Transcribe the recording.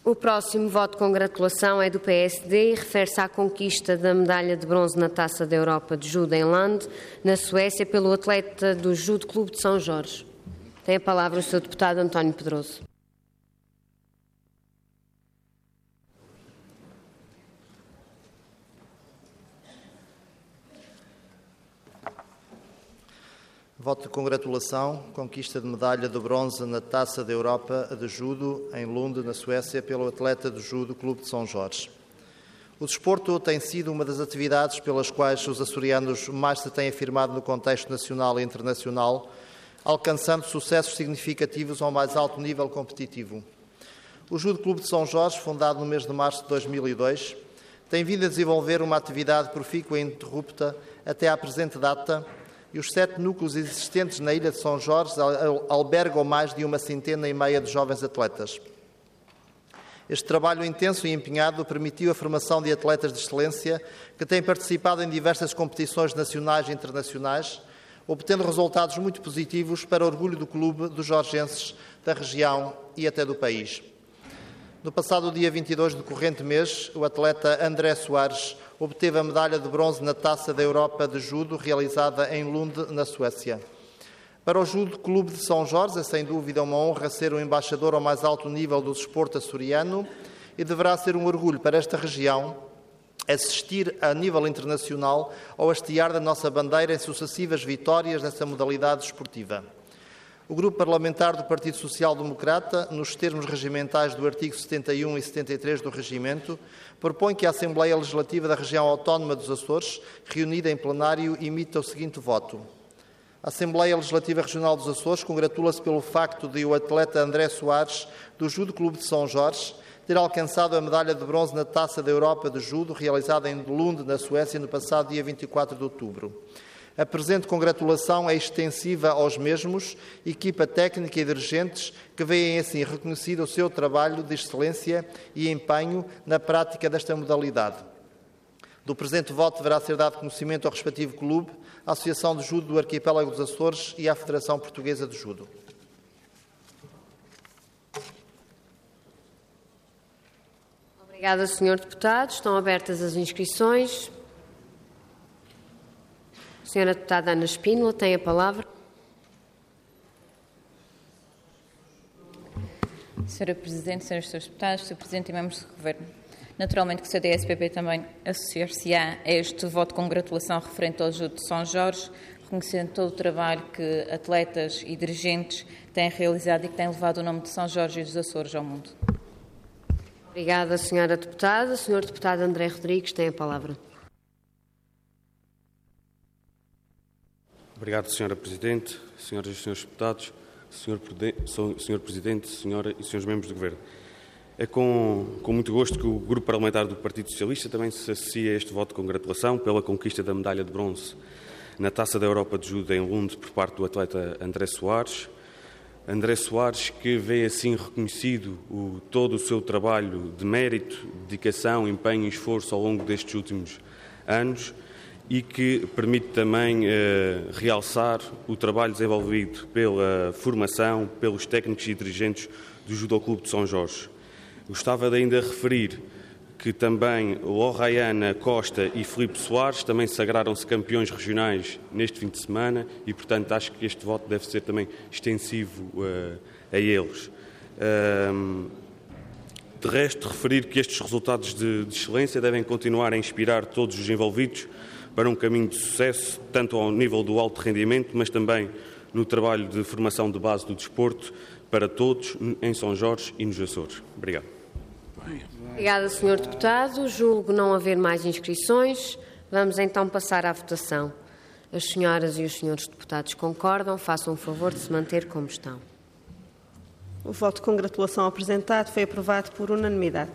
O próximo voto de congratulação é do PSD e refere-se à conquista da medalha de bronze na Taça da Europa de Judo em Lund, na Suécia, pelo atleta do Judo Clube de São Jorge. Tem a palavra o Sr. Deputado António Pedroso. Voto de congratulação, conquista de medalha de bronze na Taça da Europa de Judo em Lund, na Suécia, pelo atleta do Judo Clube de São Jorge. O desporto tem sido uma das atividades pelas quais os açorianos mais se têm afirmado no contexto nacional e internacional, alcançando sucessos significativos ao mais alto nível competitivo. O Judo Clube de São Jorge, fundado no mês de março de 2002, tem vindo a desenvolver uma atividade profícua e ininterrupta até à presente data, e os 7 núcleos existentes na ilha de São Jorge albergam mais de 150 de jovens atletas. Este trabalho intenso e empenhado permitiu a formação de atletas de excelência que têm participado em diversas competições nacionais e internacionais, obtendo resultados muito positivos para o orgulho do clube, dos jorgenses, da região e até do país. No passado dia 22 do corrente mês, o atleta André Soares obteve a medalha de bronze na Taça da Europa de Judo, realizada em Lund, na Suécia. Para o Judo Clube de São Jorge, é sem dúvida uma honra ser o embaixador ao mais alto nível do desporto açoriano e deverá ser um orgulho para esta região assistir a nível internacional ao hastear da nossa bandeira em sucessivas vitórias nessa modalidade desportiva. O Grupo Parlamentar do Partido Social Democrata, nos termos regimentais do artigo 71 e 73 do Regimento, propõe que a Assembleia Legislativa da Região Autónoma dos Açores, reunida em plenário, emita o seguinte voto. A Assembleia Legislativa Regional dos Açores congratula-se pelo facto de o atleta André Soares, do Judo Clube de São Jorge, ter alcançado a medalha de bronze na Taça da Europa de Judo, realizada em Lund, na Suécia, no passado dia 24 de outubro. A presente congratulação é extensiva aos mesmos, equipa técnica e dirigentes, que veem assim reconhecido o seu trabalho de excelência e empenho na prática desta modalidade. Do presente voto deverá ser dado conhecimento ao respectivo clube, à Associação de Judo do Arquipélago dos Açores e à Federação Portuguesa de Judo. Obrigada, Sr. Deputado. Estão abertas as inscrições. Sra. Deputada Ana Espínola tem a palavra. Sra. Presidente, Srs. Deputados, Sr. Presidente e membros do Governo, naturalmente que o CDS-PP também associar-se-á a este voto de congratulação referente ao Judo de São Jorge, reconhecendo todo o trabalho que atletas e dirigentes têm realizado e que têm levado o nome de São Jorge e dos Açores ao mundo. Obrigada, Sra. Deputada. Sr. Deputado André Rodrigues tem a palavra. Obrigado, Sra. Presidente, Senhoras e Senhores Deputados, Sr. Presidente, Senhora e Senhores Membros do Governo. É com muito gosto que o Grupo Parlamentar do Partido Socialista também se associa a este voto de congratulação pela conquista da medalha de bronze na Taça da Europa de Judo em Lund por parte do atleta André Soares. André Soares, que vê assim reconhecido todo o seu trabalho de mérito, dedicação, empenho e esforço ao longo destes últimos anos, e que permite também realçar o trabalho desenvolvido pela formação, pelos técnicos e dirigentes do Judo Clube de São Jorge. Gostava de ainda referir que também Lorraiana Costa e Filipe Soares também sagraram-se campeões regionais neste fim de semana e, portanto, acho que este voto deve ser também extensivo a eles. De resto, referir que estes resultados de excelência devem continuar a inspirar todos os envolvidos para um caminho de sucesso, tanto ao nível do alto rendimento, mas também no trabalho de formação de base do desporto para todos em São Jorge e nos Açores. Obrigado. Obrigada, Sr. Deputado. Julgo não haver mais inscrições. Vamos então passar à votação. As senhoras e os senhores deputados concordam. Façam o favor de se manter como estão. O voto de congratulação apresentado foi aprovado por unanimidade.